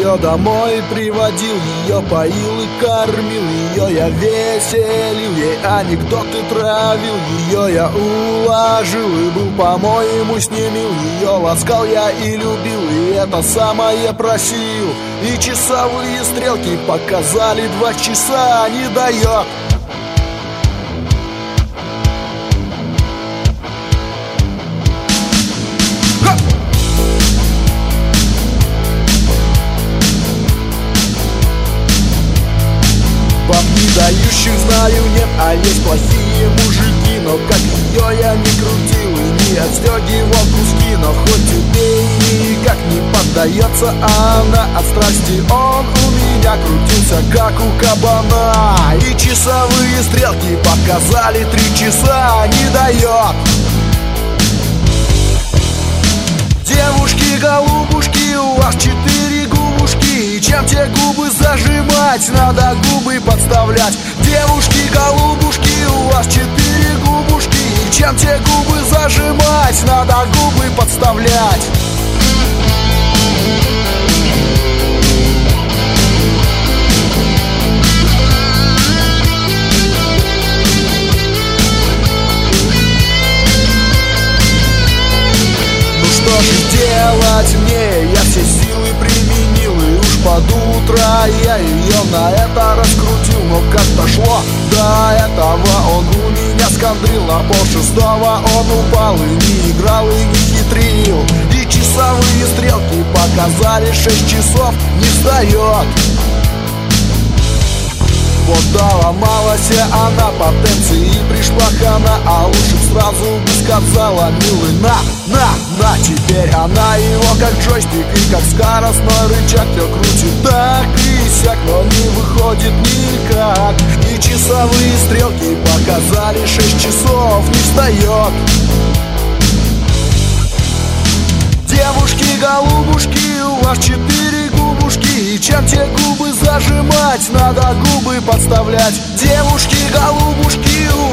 ее домой приводил, ее поил и кормил, ее я веселил, ей анекдоты травил, ее я уложил и был, по-моему, с ней мил. Ее ласкал я и любил, и это самое просил. И часовые стрелки показали 2 часа, не дает. Баб не дающих знаю нет, а есть плохие мужики. Но как ее я не крутил и не отстегивал куски, но хоть убей, никак не поддается она. От страсти он у меня крутился, как у кабана. И часовые стрелки показали 3 часа, не дает. Девушки, голубушки, у вас 4 губушки. И чем те губы зажимать, надо губы подставлять. Девушки, голубушки, у вас 4 губушки. И чем те губы зажимать, надо губы подставлять. Что же делать мне? Я все силы применил, и уж под утро я ее на это раскрутил. Но как дошло до этого, он у меня скандрил. На 5:30 он упал и не играл, и не хитрил. И часовые стрелки показали 6 часов, не встает. Вот доломалась она потенции и пришла хана. А лучше сразу бы сказала: милый, на, теперь она его как джойстик и как скоростной рычаг. Ее крутит так и сяк, но не выходит никак. И часовые стрелки показали 6 часов, не встает. Девушки, голубушки, у вас 4 губушки. И чем те губы зажимать, надо губы подставлять. Девушки, голубушки, у